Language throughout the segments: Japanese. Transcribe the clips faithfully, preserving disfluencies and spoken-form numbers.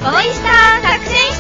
ボイスター作戦室。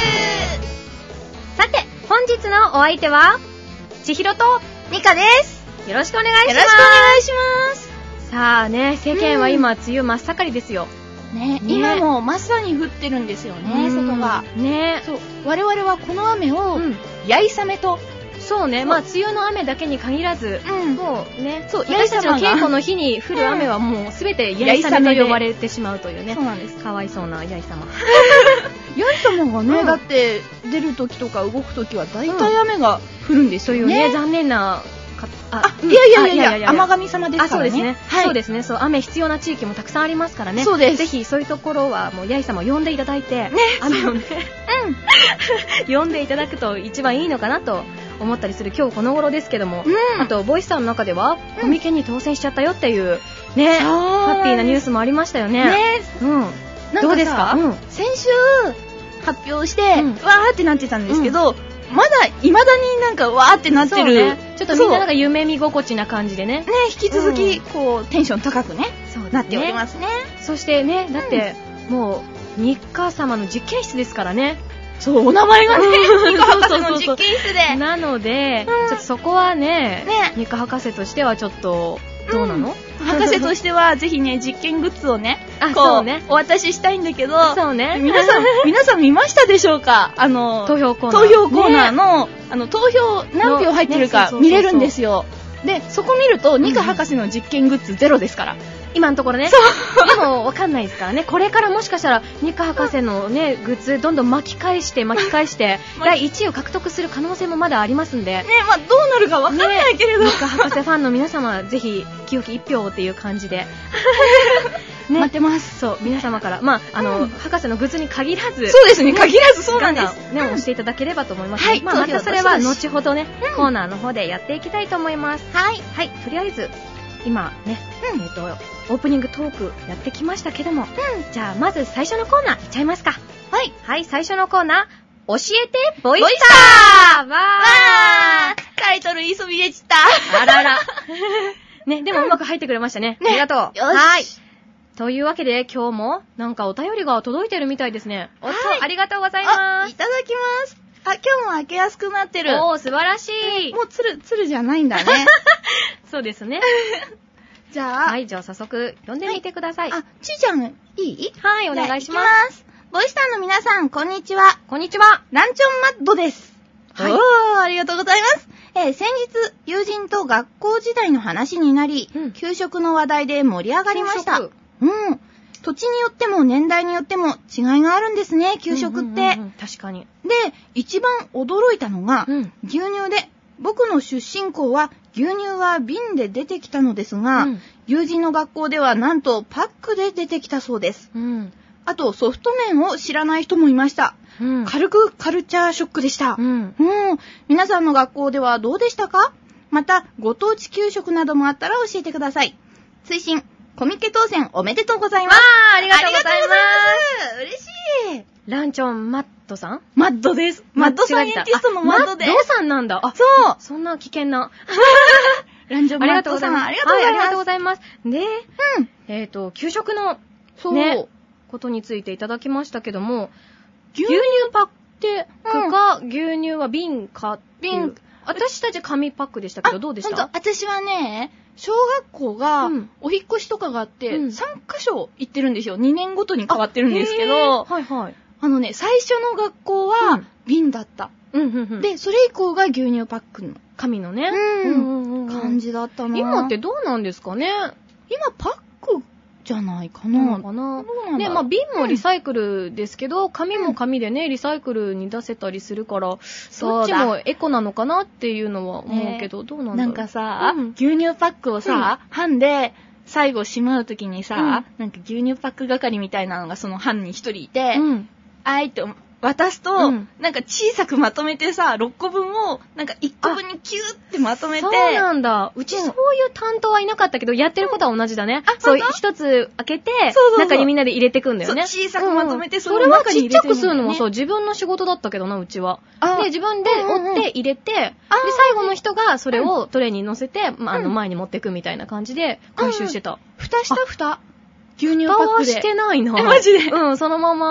さて、本日のお相手は千尋とミカです。 よろしくお願いします。 よろしくお願いします。 さあね、世間は今、うん、梅雨真っ盛りですよ。 ね、ね、今もまさに降ってるんですよね、外が。 ね、 そう、我々はこの雨を、うん、やいさめと。 そうね、まあ梅雨の雨だけに限らず、うん、もうね、そう、 私たちの稽古の日に降る雨はもうすべてやいさめと呼ばれてしまうというね。 そうなんです。 かわいそうなやいさま。 やいさまがね、うん、だって出るときとか動くときは大体雨が降るんですよね。 そういうね、残念な。 あ、いやいやいやいやいや、天神様ですからね。 あ、そうですね。はい、そうですね。そう、雨必要な地域もたくさんありますからね。 そうです。 ぜひそういうところはもうやい様を呼んでいただいて、 ね、 雨をね、うん、呼んでいただくと一番いいのかなと思ったりする今日この頃ですけども、うん、あとボイスさんの中では、うん、コミケに当選しちゃったよっていうね、ハッピーなニュースもありましたよね。 ね、 うん。どうですか？うん、 先週発表して、うん、わーってなってたんですけど。うん、まだ未だになんかわーってなってる、 ね、ちょっとみんななんか夢見心地な感じでね、 ね、引き続きこう、うん、テンション高くね、そうね、なっておりますね。 そしてね、だって、うん、もうニッカ様の実験室ですからね。 そう、お名前がね、ニカ博士の実験室でなので、うん、ちょっとそこはね、ね、ニカ博士としてはちょっとどうなの、 うん、博士としてはぜひね、実験グッズをね、 あ、 こう、 そうね、 お渡ししたいんだけど、 そうね、 皆さん皆さん見ましたでしょうか？あの投票コーナー、 投票コーナーの、ね、あの投票何票入ってるか見れるんですよ。で、そこ見るとニカ博士の実験グッズゼロですから。 今のところね。でもわかんないですからね。これからもしかしたらニカ博士のね、グッズどんどん巻き返して巻き返してだいいちいを獲得する可能性もまだありますんで。 ね、まあどうなるかわかんないけれど。 ね、ニカ博士ファンの皆様ぜひ清き一票っていう感じで。 ね、待ってます。 そう、皆様から、まあ、あの、うん、博士のグッズに限らず、 そうですね、限らずそうなんです。 ね、押していただければと思います、ね。はい、まあ、またそれは後ほどね、うん、コーナーの方でやっていきたいと思います。 はい。 はい、とりあえず、今ね、うん、えっと、オープニングトークやってきましたけども、うん、じゃあ、まず最初のコーナーいっちゃいますか。 はい。 はい、最初のコーナー、教えて、ボイスター！わー！タイトル言いそびれちった。 あらら。ね、でもうまく入ってくれましたね。ね、ありがとう。 よし。はい。 というわけで今日もなんかお便りが届いてるみたいですね。おっと、はい、ありがとうございます。 いただきます。あ、今日も開けやすくなってる。 おー、素晴らしい。 もうつる、つるじゃないんだね。 そうですね。 じゃあ。 はい、じゃあ早速読んでみてください。 はい、あ、ちーちゃん、いい？ はい、お願いします。 いきます。ボイスターの皆さん、こんにちは。 こんにちは。 ランチョンマッドです。 はい。 おー、ありがとうございます。えー、先日、友人と学校時代の話になり、うん、給食の話題で盛り上がりました。うん。土地によっても年代によっても違いがあるんですね、給食って。うんうんうんうん、 確かに。 で、一番驚いたのが、うん、牛乳で、僕の出身校は牛乳は瓶で出てきたのですが、うん、友人の学校ではなんとパックで出てきたそうです。うん、あとソフト麺を知らない人もいました。うん、軽くカルチャーショックでした。うん、うん。皆さんの学校ではどうでしたか？また、ご当地給食などもあったら教えてください。推進、コミケ当選おめでとうございます。 わー、ありがとうございます。 嬉しい。 ランチョンマッドさん？ マッドです。マッドサイエンティストのマッドです。 マッドさんなんだ。あ、 そう。 そんな危険な。 ランチョンマッドさん、ありがとうございます。はい、 ありがとうございます。で、 うん。 えっと、給食の、 そう。 ね、ことについていただきましたけども、牛乳パックか、うん、牛乳は瓶かっていう。私たち紙パックでしたけど、どうでした？ ほんと、私はね、小学校が、お引っ越しとかがあって、うん、さんカ所行ってるんですよ。にねんごとに変わってるんですけど、 はいはい。 あのね、最初の学校は瓶だった。うんうんうん、で、それ以降が牛乳パックの。 紙のね、 うんうんうん、感じだったな。 今ってどうなんですかね？ 今パックじゃないかな。 かな。ね、まあ瓶もリサイクルですけど、うん、紙も紙でね、リサイクルに出せたりするから、どっちもエコなのかなっていうのは思うけど、ね、どうなんだろう。 なんかさ、うん、牛乳パックをさ、うん、班で最後しまうときにさ、うん、なんか牛乳パック係みたいなのがその班に一人いて、うん、あいって渡すと、うん、なんか小さくまとめてさ、ろっこぶんを、なんかいっこぶんにキューってまとめて。そうなんだ。うちそういう担当はいなかったけど、やってることは同じだね。うん、そう、一つ開けて、そうそうそう、中にみんなで入れてくんだよね。 そう、小さくまとめて、 うん、それはちっちゃくするのもそう、自分の仕事だったけどな、うちは。で、自分で折って入れて、うんうんうん、で、最後の人がそれをトレーに乗せて、うん、まあ、あの前に持ってくみたいな感じで回収してた。うん、 蓋した蓋。牛乳パックで。 蓋はしてないな。 え、マジで？ うん、そのまま。うん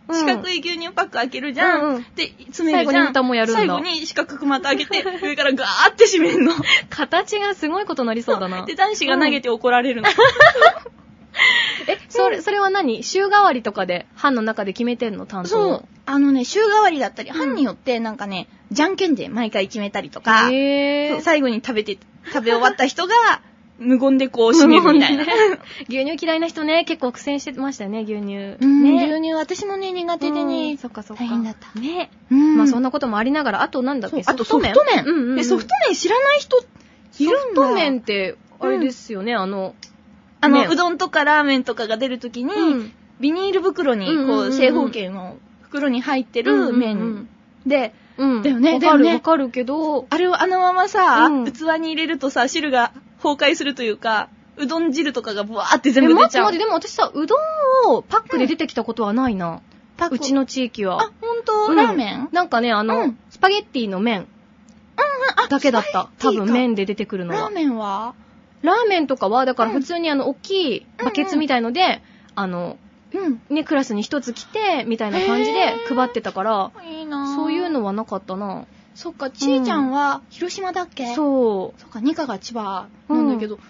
四角い牛乳パック開けるじゃん。うんうん、で、詰めるじゃん。 最後に蓋もやるんだ。 最後に四角くまた開けて、上からガーって閉めるの。 形がすごいことになりそうだな。 で、男子が投げて怒られるの。うん、 え、それ、それは何？週替わりとかで、班の中で決めてんの？担当。 そう。あのね、週替わりだったり、うん、班によってなんかね、じゃんけんで毎回決めたりとか、 へー。 最後に食べて、食べ終わった人が、無言でこう閉めるみたいな。 牛乳嫌いな人ね、結構苦戦してましたよね、牛乳。 うん、 ね、 牛乳私もね、苦手でね、 そっかそっか。 大変だった。 ね。うん、まあそんなこともありながら、あとなんだっけ、 あとソフト麺。 うんうんうん、 え、ソフト麺知らない人いるんだ。 ソフト麺って、あれですよね、うん、あの、 あの、うどんとかラーメンとかが出るときに、うん、ビニール袋に、こう、うんうんうん、正方形の袋に入ってる麺で、 うんうんうん、 だよね。 わかるわかるけど、 あれをあのままさ、うん、器に入れるとさ、汁が崩壊するというか、うどん汁とかがブワーって全部出ちゃう。 え、待って待って、でも私さ、うどんをパックで出てきたことはないな。うん、パックうちの地域は。 あ、ほんと、うん、ラーメンなんかね、あの、うん、スパゲッティの麺。うん、あ、だけだった。多分麺で出てくるのは。 ラーメンはラーメンとかは、だから普通にあの、大きいバケツみたいので、うんうん、あの、うん、ね、クラスに一つ来て、みたいな感じで配ってたから、 いいなそういうのはなかったな。 そっか、ちーちゃんは広島だっけ、うん、 そう。 そっか、ニカが千葉なんだけど、うん、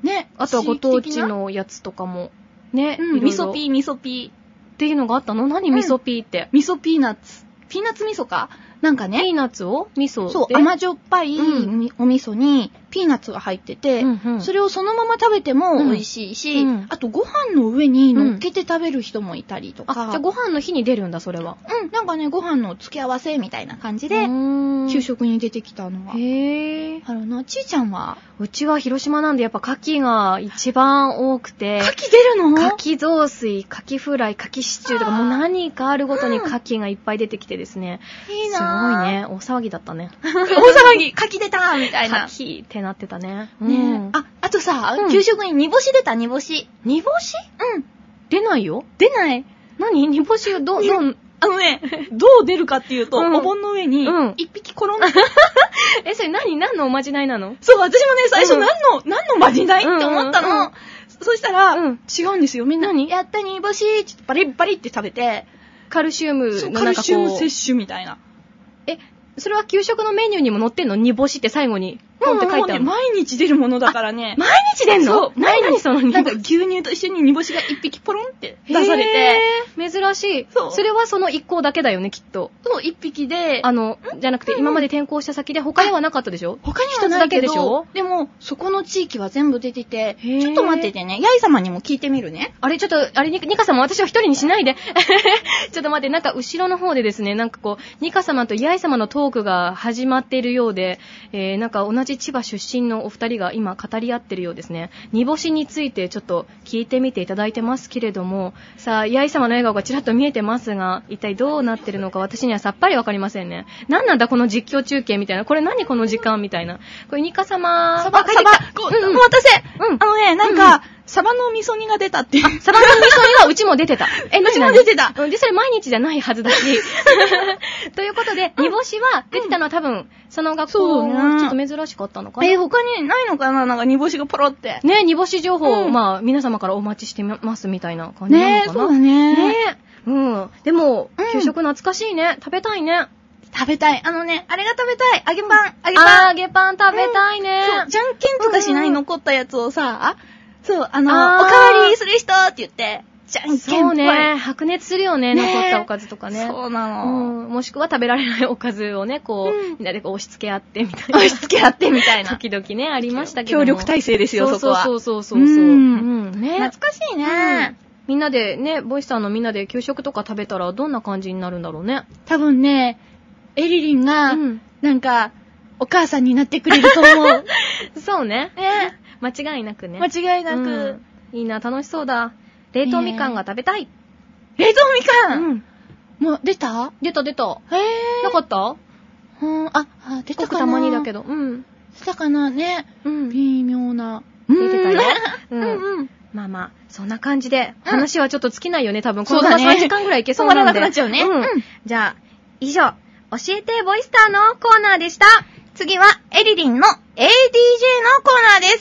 ね。 あとはご当地のやつとかも、ね。 うん、味噌ピー、味噌ピー。 っていうのがあったの？何味噌ピーって。 味噌ピーナッツ。ピーナッツ味噌かなんかね。 ピーナッツを味噌で。 そう、甘じょっぱい、うん、お味噌にピーナッツが入ってて、うんうん、それをそのまま食べても美味しいし、うん、あとご飯の上に乗っけて食べる人もいたりとか。 うん、あ、じゃあご飯の日に出るんだ、それは。 うん、なんかね、ご飯の付け合わせみたいな感じで、給食に出てきたのは。 へー。 あるな、ちーちゃんはうちは広島なんでやっぱ牡蠣が一番多くて。 牡蠣出るの？ 牡蠣雑炊、牡蠣フライ、牡蠣シチューとかもう何かあるごとに牡蠣がいっぱい出てきてですね。 いいなすごいね。大騒ぎだったね。 大騒ぎ、牡蠣出たみたいな。 牡蠣ってなってたね。 ね、うん、あ、あとさ、うん、給食に煮干し出た、煮干し。 煮干し？ うん。 出ないよ。 出ない。 何？煮干しをどう、どう、 あのね、どう出るかっていうと、うん、お盆の上に、一匹転んで、うん、 え、それ何？何のおまじないなの？ そう、私もね、最初何の、うん、何のまじないって思ったの。うんうんうん、そしたら、うん、違うんですよ。みんなに、やった煮干し、ちょっとバリッバリって食べて、 カルシウムのなんかこう、 カルシウム摂取みたいな。 え、それは給食のメニューにも載ってんの？煮干しって最後に。ポンって書いてあるの。 毎日出るものだからね。 毎日出んの？そう。 何々その煮干し。なんか牛乳と一緒に煮干しが一匹ポロンって出されて。 珍しい。そう。それはその一行だけだよね、きっと。 そう、一匹で。 あの、じゃなくて今まで転校した先で他にはなかったでしょ？ 他にはないけど。一つだけでしょ？でも、そこの地域は全部出てて、ちょっと待っててね、ヤイ様にも聞いてみるね。 あれ、ちょっと、あれ、ニカ様私を一人にしないで。ちょっと待って、なんか後ろの方でですね、なんかこう、ニカ様とヤイ様のトークが始まっているようで、えー、なんか同じ千葉出身のお二人が今語り合ってるようですね。煮干しについてちょっと聞いてみていただいてますけれども、さあ、ヤイ様の笑顔がちらっと見えてますが、一体どうなってるのか私にはさっぱりわかりませんね。なんなんだこの実況中継みたいな。これ何この時間みたいな。これニカ様。 サバ、サバ、うんうん、お待たせ。うん。あのね、なんか、うんうん、サバの味噌煮が出たって。 あ、サバの味噌煮はうちも出てた。 え、うちも出てた。 うん、で、それ毎日じゃないはずだし。ということで、煮干しは出てたのは多分、その学校がちょっと珍しかったのかな。 えー、他にないのかななんか煮干しがポロって。 ね、煮干し情報、うん、まあ、皆様からお待ちしてますみたいな感じなのかな。 ね、そうだね。 ね。うん。でも、うん、給食懐かしいね。食べたいね。 食べたい。あのね、あれが食べたい。揚げパン。揚げパン。 揚げパン食べたいね。 うん、そう、じゃんけんとかしない残ったやつをさ、そう、あの、あおかわりする人って言って、じゃんけんぽい。 そうね、白熱するよね、ね残ったおかずとかね。 そうなの、 うん。もしくは食べられないおかずをね、こう、うん、みんなでこう押し付け合ってみたいな。 押し付け合ってみたいな。 時々ね、ありましたけど。 協力体制ですよ、そこは。 そうそうそうそうそう。うん。うん、ね。 懐かしいね、 うん。みんなでね、ボイスさんのみんなで給食とか食べたらどんな感じになるんだろうね。 多分ね、エリリンが、うん、なんか、お母さんになってくれると思う。 そうね。 ね。 間違いなくね。 間違いなく。 うんいいな、楽しそうだ。冷凍みかんが食べたい。 えー、冷凍みかんうん。もう、出た出た出た。 へー。 なかったうん、あ、あ、出たかなたまにだけど。うん。 出たかなね。 うん。 微妙な。 出てたよ。 うんうん。 まあまあ、そんな感じで、話はちょっと尽きないよね、多分。このままさんじかんぐらいいけそうなんで。 止まらなくなっちゃうね。 うん。じゃあ、以上、教えてボイスターのコーナーでした。 次は、エリリンの エーディージェー のコーナーです。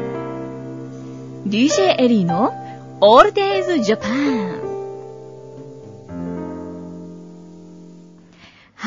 ディージェー エリーのオールデイズジャパン。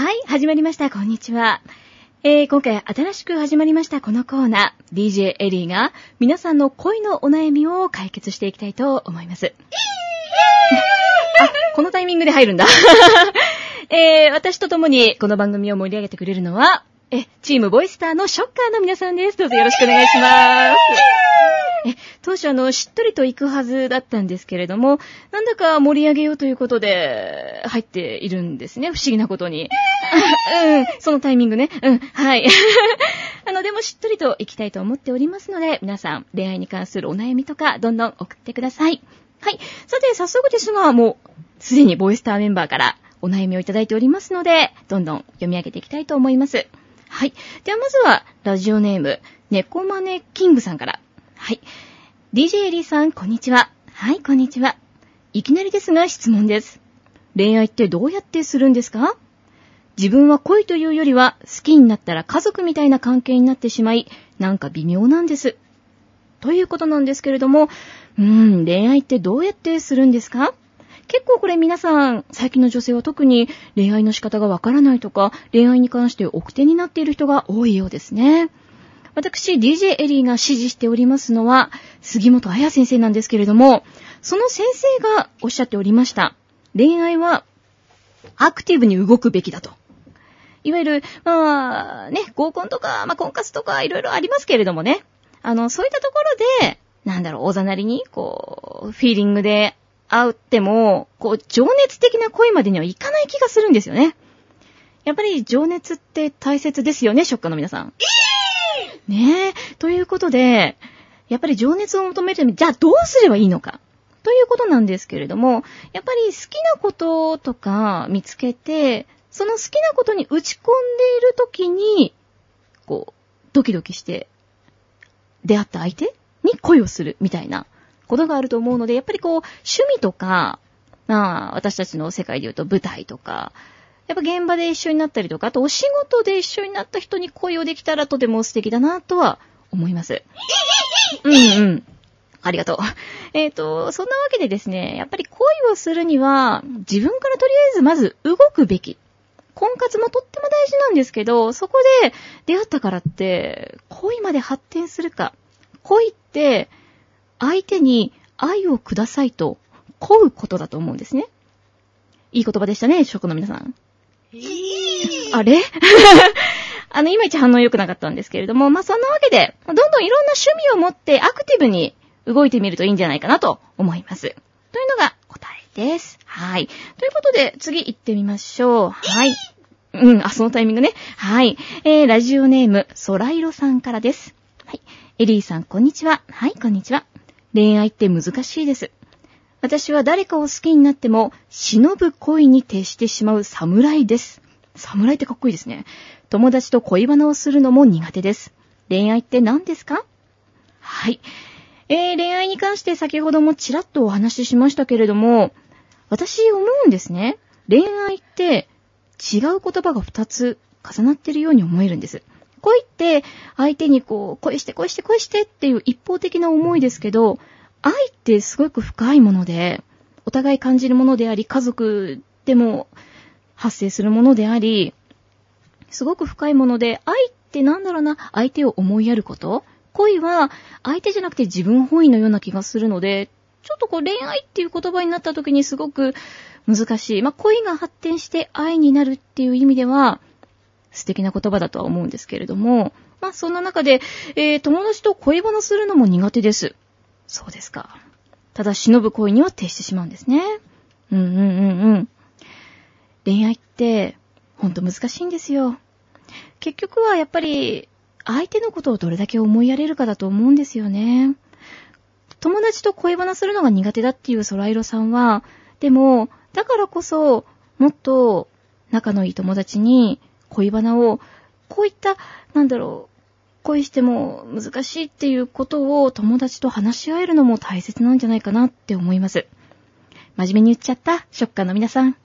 はい、始まりました。こんにちは。えー、今回新しく始まりましたこのコーナー、ディージェー エリーが皆さんの恋のお悩みを解決していきたいと思います。あ、このタイミングで入るんだ。えー、私と共にこの番組を盛り上げてくれるのは、え、チームボイスターのショッカーの皆さんです。どうぞよろしくお願いします。え、当初あの、しっとりと行くはずだったんですけれども、なんだか盛り上げようということで、入っているんですね。不思議なことに。うん、そのタイミングね。うん、はい。あの、でもしっとりと行きたいと思っておりますので、皆さん、恋愛に関するお悩みとか、どんどん送ってください。はい。さて、早速ですが、もう、すでにボイスターメンバーからお悩みをいただいておりますので、どんどん読み上げていきたいと思います。はい。ではまずは、ラジオネーム、猫マネキングさんから。はい。ディージェー エリーさん、こんにちは。はい、こんにちは。いきなりですが質問です。恋愛ってどうやってするんですか？自分は恋というよりは、好きになったら家族みたいな関係になってしまい、なんか微妙なんです。ということなんですけれども、うーん、恋愛ってどうやってするんですか？結構これ皆さん、最近の女性は特に恋愛の仕方がわからないとか、恋愛に関して奥手になっている人が多いようですね。私、ディージェー エリーが指示しておりますのは、杉本彩先生なんですけれども、その先生がおっしゃっておりました。恋愛は、アクティブに動くべきだと。いわゆる、まあ、ね、合コンとか、まあ、婚活とか、いろいろありますけれどもね。あの、そういったところで、なんだろう、おざなりに、こう、フィーリングで会っても、こう、情熱的な恋までにはいかない気がするんですよね。やっぱり情熱って大切ですよね、ショッカーの皆さん。ねえ、ということで、やっぱり情熱を求めるために、じゃあどうすればいいのかということなんですけれども、やっぱり好きなこととか見つけて、その好きなことに打ち込んでいるときに、こう、ドキドキして、出会った相手に恋をするみたいなことがあると思うので、やっぱりこう、趣味とか、まあ、私たちの世界で言うと舞台とか、やっぱ現場で一緒になったりとか、あとお仕事で一緒になった人に恋をできたらとても素敵だなとは思います。うんうん。ありがとう。えっと、そんなわけでですね、やっぱり恋をするには、自分からとりあえずまず動くべき。婚活もとっても大事なんですけど、そこで出会ったからって、恋まで発展するか。恋って、相手に愛をくださいと、恋うことだと思うんですね。いい言葉でしたね、職の皆さん。あれあの、いまいち反応良くなかったんですけれども、まあ、そんなわけで、どんどんいろんな趣味を持ってアクティブに動いてみるといいんじゃないかなと思います。というのが答えです。はい。ということで、次行ってみましょう。はい。うん、あ、そのタイミングね。はい。えー、ラジオネーム、ソライロさんからです。はい。エリーさん、こんにちは。はい、こんにちは。恋愛って難しいです。私は誰かを好きになっても、忍ぶ恋に徹してしまう侍です。侍ってかっこいいですね。友達と恋バナをするのも苦手です。恋愛って何ですか？はい。えー、恋愛に関して先ほどもちらっとお話ししましたけれども、私思うんですね。恋愛って違う言葉が二つ重なっているように思えるんです。恋って相手にこう、恋して恋して恋してっていう一方的な思いですけど、愛ってすごく深いもので、お互い感じるものであり、家族でも発生するものであり、すごく深いもので、愛ってなんだろうな、相手を思いやること。恋は相手じゃなくて自分本位のような気がするので、ちょっとこう恋愛っていう言葉になった時にすごく難しい。まあ、恋が発展して愛になるっていう意味では素敵な言葉だとは思うんですけれども、まあ、そんな中で、えー、友達と恋バナするのも苦手です。そうですか。ただ忍ぶ恋には徹してしまうんですね。うんうんうんうん。恋愛ってほんと難しいんですよ。結局はやっぱり相手のことをどれだけ思いやれるかだと思うんですよね。友達と恋バナするのが苦手だっていうソライロさんは、でもだからこそもっと仲のいい友達に恋バナを、こういったなんだろう、恋しても難しいっていうことを友達と話し合えるのも大切なんじゃないかなって思います。真面目に言っちゃった、ショッカーの皆さん。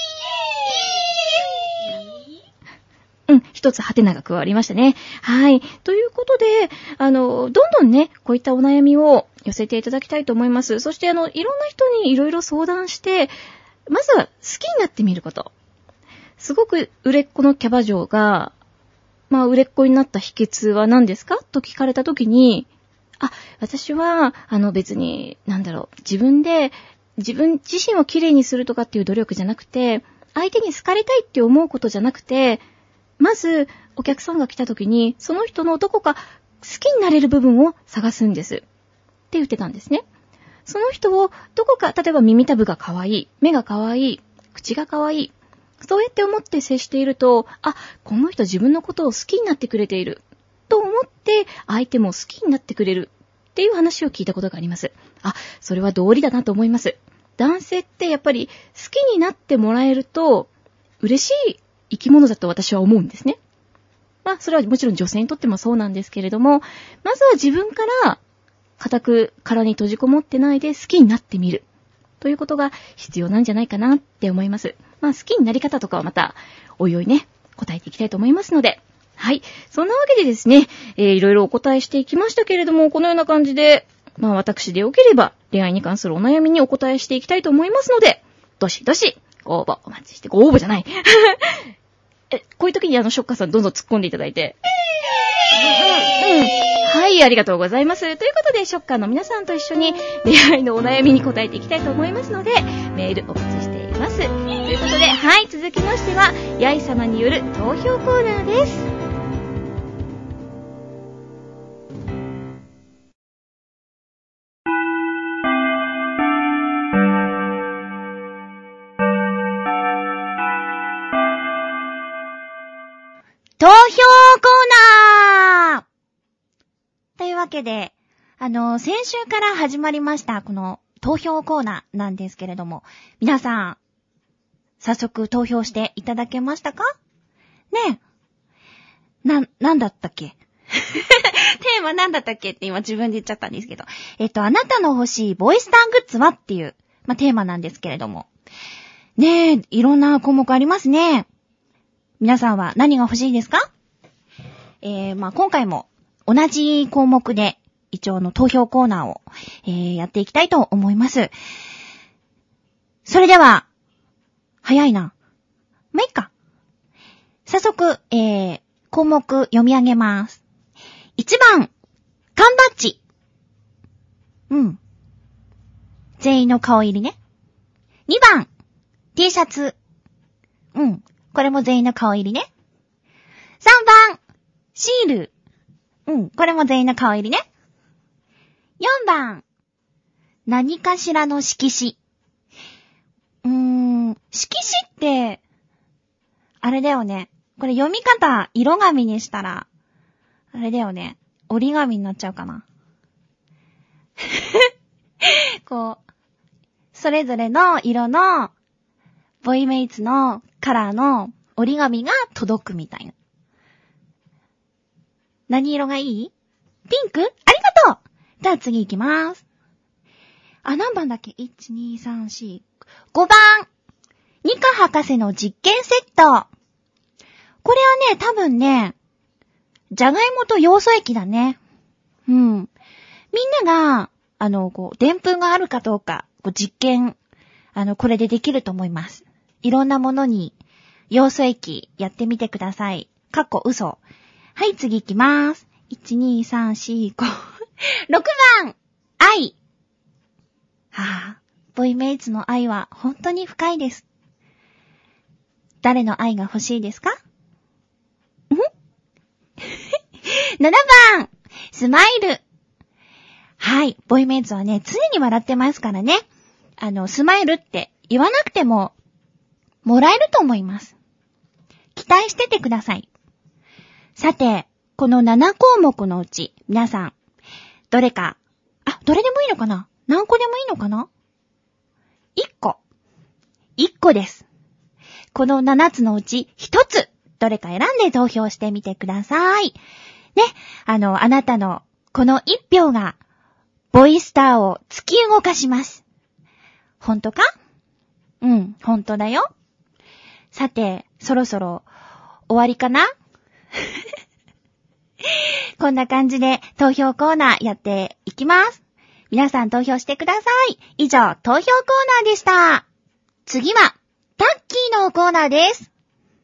うん、一つハテナが加わりましたね。はい。ということで、あの、どんどんね、こういったお悩みを寄せていただきたいと思います。そして、あの、いろんな人にいろいろ相談して、まずは好きになってみること。 すごく売れっ子のキャバ嬢が、まあ売れっ子になった秘訣は何ですかと聞かれたときに、あ、私は、あの別に、なんだろう、自分で、自分自身をきれいにするとかっていう努力じゃなくて、相手に好かれたいって思うことじゃなくて、まずお客さんが来たときに、その人のどこか好きになれる部分を探すんです。って言ってたんですね。その人をどこか、例えば耳たぶが可愛い、目が可愛い、口が可愛い、そうやって思って接していると、あ、この人自分のことを好きになってくれている。と思って相手も好きになってくれるっていう話を聞いたことがあります。あ、それは道理だなと思います。男性ってやっぱり好きになってもらえると嬉しい生き物だと私は思うんですね。まあそれはもちろん女性にとってもそうなんですけれども、まずは自分から固く殻に閉じこもってないで好きになってみるということが必要なんじゃないかなって思います。まあ好きになり方とかはまたおいおいね答えていきたいと思いますので、はい。そんなわけでですね、えー、いろいろお答えしていきましたけれども、このような感じで、まあ私でよければ恋愛に関するお悩みにお答えしていきたいと思いますので、どしどしご応募お待ちして、ご応募じゃない。え、こういう時にあのショッカーさんどんどん突っ込んでいただいて。うんうん、はい、ありがとうございます。ということで、ショッカーの皆さんと一緒に恋愛のお悩みに答えていきたいと思いますので、メールお待ちしています。ということで、はい、続きましては、やい様による投票コーナーです。 投票コーナーというわけで、あの、先週から始まりました、この投票コーナーなんですけれども、皆さん、早速投票していただけましたか？ねえ。な、なんだったっけテーマなんだったっけって今自分で言っちゃったんですけど。えっと、あなたの欲しいボイスターグッズはっていう、まあ、テーマなんですけれども。ねえ、いろんな項目ありますね。皆さんは何が欲しいですか？えー、まあ、今回も同じ項目で一応の投票コーナーを、えー、やっていきたいと思います。それでは、早いな。まあ、いいか。早速、えー、項目読み上げます。いちばん、缶バッジ。うん。全員の顔入りね。にばん、T シャツ。うん。これも全員の顔入りね。さんばん、シール。うん。これも全員の顔入りね。よんばん、何かしらの色紙。うーん、色紙って、あれだよね。これ読み方、色紙にしたら、あれだよね。折り紙になっちゃうかな。こう、それぞれの色の、ボイメイツのカラーの折り紙が届くみたいな。何色がいい？ピンク？ありがとう！じゃあ次行きます。あ、何番だっけ？ いち、に、さん、し、ごばん。ニカ博士の実験セット。これはね、多分ね、じゃがいもとヨウ素液だね。うん。みんなが、あの、こう、でんぷんがあるかどうか、こう実験、あの、これでできると思います。いろんなものに、ヨウ素液やってみてください。かっこ嘘。はい、次行きます。いち、に、さん、し、ご、ろくばん、愛。はぁ、ボイメイツの愛は本当に深いです。誰の愛が欲しいですか？んななばん、スマイル。はい、ボイメイツはね、常に笑ってますからね。あの、スマイルって言わなくても、もらえると思います。期待しててください。さて、このなな項目のうち、皆さん、どれか、あ、どれでもいいのかな？何個でもいいのかないっこ。いっこです。このななつのうちひとつ、どれか選んで投票してみてください。ね、あの、あなたのこのいち票が、ボイスターを突き動かします。ほんとか？うん、ほんとだよ。さて、そろそろ終わりかな？こんな感じで投票コーナーやっていきます。皆さん投票してください。以上、投票コーナーでした。次は、タッキーのコーナーです。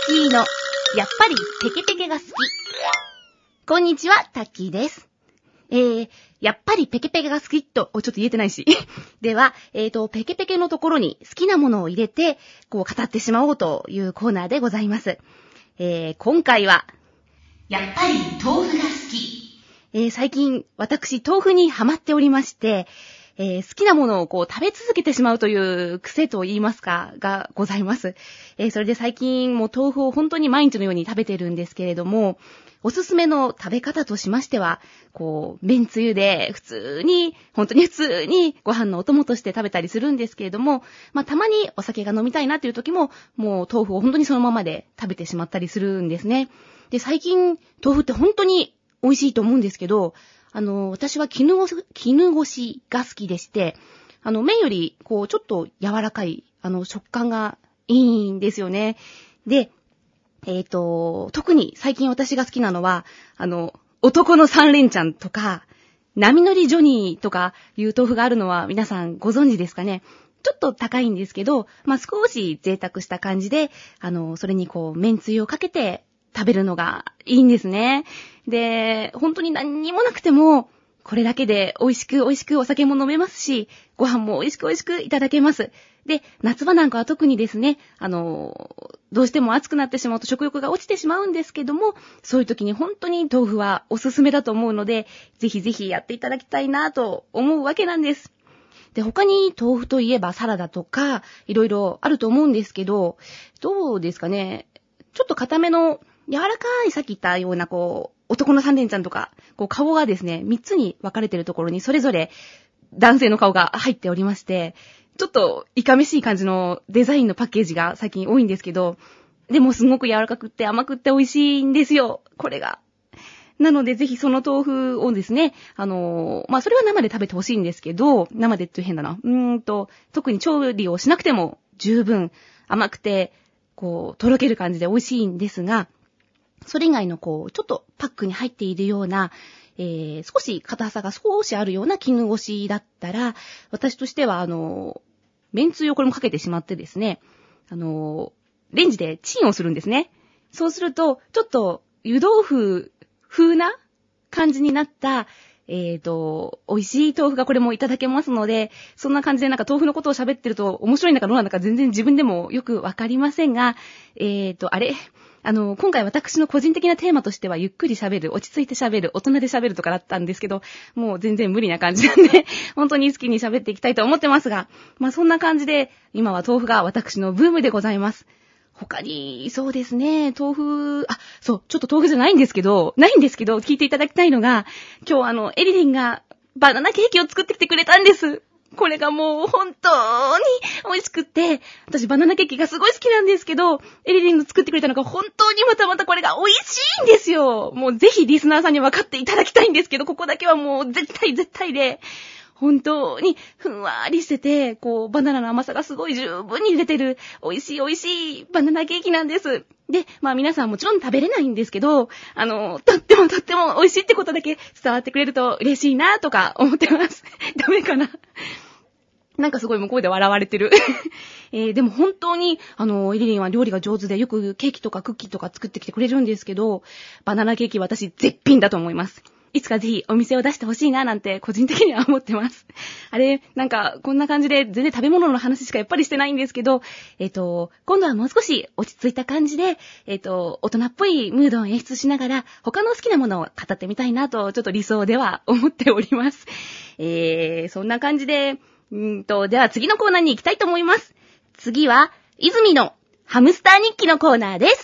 キーのやっぱりペケペケが好き。こんにちは、タッキーです。えー、やっぱりペケペケが好きと、ちょっと言えてないし。では、えーと、ペケペケのところに好きなものを入れて、こう語ってしまおうというコーナーでございます。えー、今回は、やっぱり豆腐が好き。えー、最近、私、豆腐にハマっておりまして、えー、好きなものをこう食べ続けてしまうという癖と言いますか、がございます。えー、それで最近もう豆腐を本当に毎日のように食べてるんですけれども、おすすめの食べ方としましては、こう、麺つゆで普通に、本当に普通にご飯のお供として食べたりするんですけれども、まあたまにお酒が飲みたいなっていう時も、もう豆腐を本当にそのままで食べてしまったりするんですね。で、最近豆腐って本当に美味しいと思うんですけど、あの、私は絹ごし、絹ごしが好きでして、あの、麺より、こう、ちょっと柔らかい、あの、食感がいいんですよね。で、えっと、特に最近私が好きなのは、あの、男の三連チャンとか、波乗りジョニーとかいう豆腐があるのは皆さんご存知ですかね。ちょっと高いんですけど、まあ、少し贅沢した感じで、あの、それにこう、麺つゆをかけて食べるのがいいんですね。で、本当に何にもなくても、これだけで美味しく美味しくお酒も飲めますし、ご飯も美味しく美味しくいただけます。で、夏場なんかは特にですね、あの、どうしても暑くなってしまうと食欲が落ちてしまうんですけども、そういう時に本当に豆腐はおすすめだと思うので、ぜひぜひやっていただきたいなと思うわけなんです。で、他に豆腐といえばサラダとか、いろいろあると思うんですけど、どうですかね、ちょっと固めの柔らかいさっき言ったようなこう、男の三連ちゃんとか、こう顔がですね、三つに分かれているところにそれぞれ男性の顔が入っておりまして、ちょっといかめしい感じのデザインのパッケージが最近多いんですけど、でもすごく柔らかくって甘くって美味しいんですよ、これが。なのでぜひその豆腐をですね、あのー、まあ、それは生で食べてほしいんですけど、生でって変だな。うーんと、特に調理をしなくても十分甘くて、こう、とろける感じで美味しいんですが、それ以外のこう、ちょっとパックに入っているような、えー、少し硬さが少しあるような絹ごしだったら、私としてはあの、麺つゆをこれもかけてしまってですね、あの、レンジでチンをするんですね。そうすると、ちょっと湯豆腐風な感じになった、えーと、美味しい豆腐がこれもいただけますので、そんな感じでなんか豆腐のことを喋ってると面白いんだかどうなんだか全然自分でもよくわかりませんが、えーと、あれあの、今回私の個人的なテーマとしては、ゆっくり喋る、落ち着いて喋る、大人で喋るとかだったんですけど、もう全然無理な感じなんで、本当に好きに喋っていきたいと思ってますが、まあそんな感じで、今は豆腐が私のブームでございます。他に、そうですね、豆腐、あ、そう、ちょっと豆腐じゃないんですけど、ないんですけど、聞いていただきたいのが、今日あの、エリリンがバナナケーキを作ってきてくれたんです。これがもう本当に美味しくって、私バナナケーキがすごい好きなんですけど、エリリンの作ってくれたのが本当にまたまたこれが美味しいんですよ。もうぜひリスナーさんに分かっていただきたいんですけど、ここだけはもう絶対絶対で、本当にふんわりしてて、こうバナナの甘さがすごい十分に出てる美味しい美味しいバナナケーキなんです。で、まあ皆さんもちろん食べれないんですけど、あの、とってもとっても美味しいってことだけ伝わってくれると嬉しいなとか思ってます。ダメかな。なんかすごい向こうで笑われてる、えー。でも本当に、あの、エリリンは料理が上手でよくケーキとかクッキーとか作ってきてくれるんですけど、バナナケーキ私絶品だと思います。いつかぜひお店を出してほしいななんて個人的には思ってます。あれ、なんかこんな感じで全然食べ物の話しかやっぱりしてないんですけど、えっと、今度はもう少し落ち着いた感じで、えっと、大人っぽいムードを演出しながら、他の好きなものを語ってみたいなと、ちょっと理想では思っております。えー、そんな感じで、んーと、では次のコーナーに行きたいと思います。次は、泉のハムスター日記のコーナーです。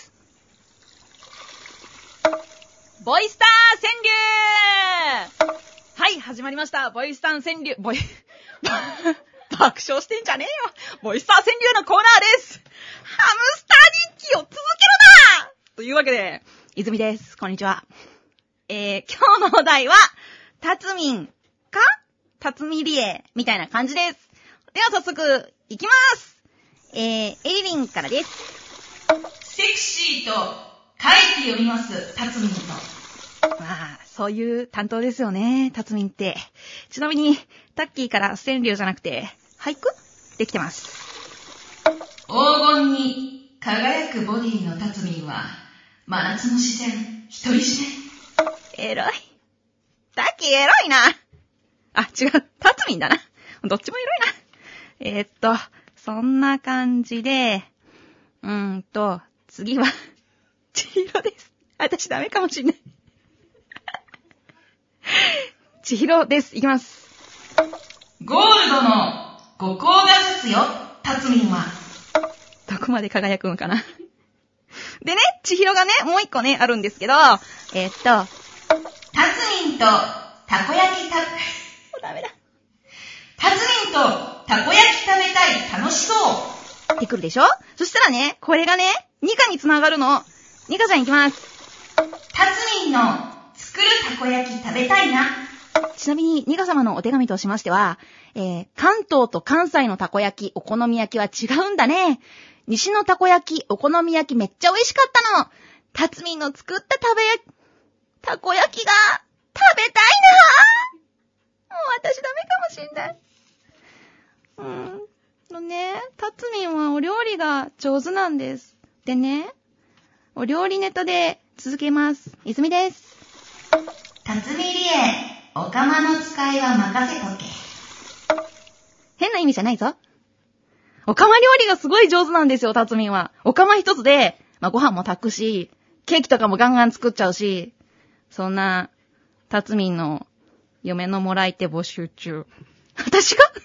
ボイスター川柳、はい、始まりました。ボイスター川柳、ボイ、爆笑してんじゃねえよ。ボイスター川柳のコーナーです。ハムスター日記を続けるなというわけで、泉です。こんにちは。えー、今日のお題は、タツミンかタツミリエみたいな感じです。では早速、いきます。えー、エリリンからです。セクシーと書いて読みます、タツミンと。まあ、そういう担当ですよね、タツミンって。ちなみに、タッキーから川柳じゃなくて、俳句できてます。黄金に輝くボディのタツミンは、真夏の自然、独り占め。エロい。タキエロいな。あ、違う。タツミンだな。どっちもエロいな。えー、っと、そんな感じで、うーんと、次は、千尋です。私ダメかもしんない。千尋です。いきます。ゴールドの五光が差すよ、タツミンは。どこまで輝くんかな。でね、千尋がね、もう一個ね、あるんですけど、えー、っと、タツミンとたこ焼きた、もうダメだ。タツミンとたこ焼き食べたい、楽しそう。ってくるでしょ？そしたらね、これがね、ニカにつながるの。ニカちゃんいきます。タツミンの作るたこ焼き食べたいな。ちなみに、ニカ様のお手紙としましては、えー、関東と関西のたこ焼き、お好み焼きは違うんだね。西のたこ焼き、お好み焼きめっちゃ美味しかったの。タツミンの作った食べ焼き、たこ焼きが食べたいな。もう私ダメかもしんない。うーん。のね、タツミンはお料理が上手なんです。でね、お料理ネタで続けます。泉です。タツミリエ、お釜の使いは任せとけ。変な意味じゃないぞ。お釜料理がすごい上手なんですよ、タツミンは。お釜一つで、まあ、ご飯も炊くし、ケーキとかもガンガン作っちゃうし、そんな、タツミンの嫁のもらい手募集中。私が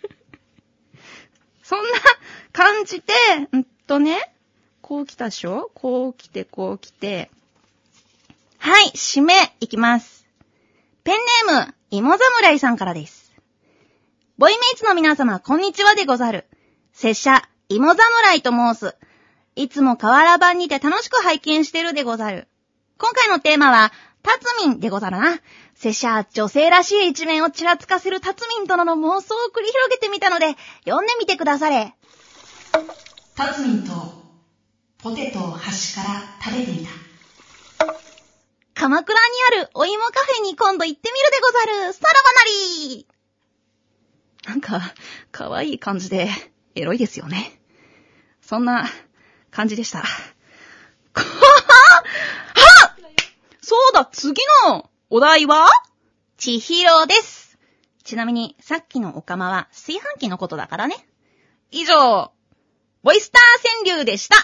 そんな感じで、んとね、こう来たでしょ？こう来て、こう来て。はい、締め、いきます。ペンネーム、芋侍さんからです。ボイメイツの皆様、こんにちはでござる。拙者、芋侍と申す。いつも河原版にて楽しく拝見してるでござる。今回のテーマは、タツミンでござるな。拙者、女性らしい一面をちらつかせるタツミン殿の妄想を繰り広げてみたので、読んでみてくだされ。タツミンと、ポテトを端から食べてみた。鎌倉にあるお芋カフェに今度行ってみるでござる。さらばなり。なんか、可愛い感じで、エロいですよね。そんな感じでした。はぁそうだ、次のお題は千尋です。ちなみに、さっきのお釜は炊飯器のことだからね。以上、ボイスター川柳でした。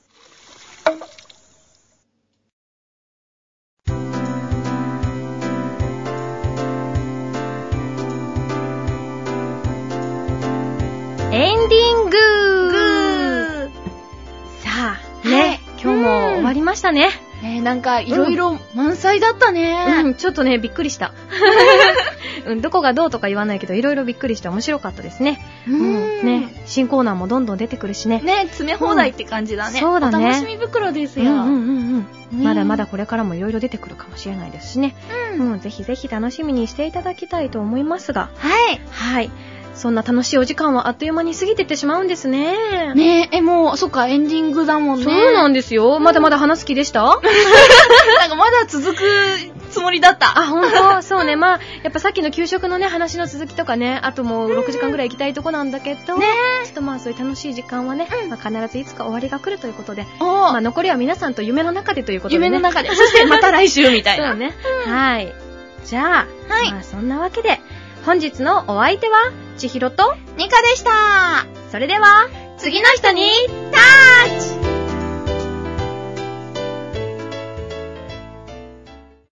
エンディングさあ、ね、はい、今日も終わりましたね。 ね、なんかいろいろ満載だったね、 うん。うん、ちょっとね、びっくりした。うん、どこがどうとか言わないけど、いろいろびっくりして面白かったですね。うん、うん、ね、新コーナーもどんどん出てくるしね。 ね、詰め放題って感じだね。 うん、そうだね。 お楽しみ袋ですよ。 うんうんうんうん。まだまだこれからもいろいろ出てくるかもしれないですしね。うん、うん、ぜひぜひ楽しみにしていただきたいと思いますが。 はい。 はい。そんな楽しいお時間はあっという間に過ぎてってしまうんですね。 ねえ、え、もう、そっか、エンディングだもんね。 そうなんですよ。まだまだ話す気でした？なんかまだ続くつもりだった。 あ、ほんと？そうね。まあ、やっぱさっきの給食のね、話の続きとかね、あともうろくじかんぐらい行きたいとこなんだけど、ね、ちょっとまあそういう楽しい時間はね、うん、まあ、必ずいつか終わりが来るということで、まあ残りは皆さんと夢の中でということでね。 夢の中で。そしてまた来週みたいな。 そうね。うん、はい。じゃあ、はい、まあそんなわけで、本日のお相手は、千尋とニカでした。 それでは、次の人に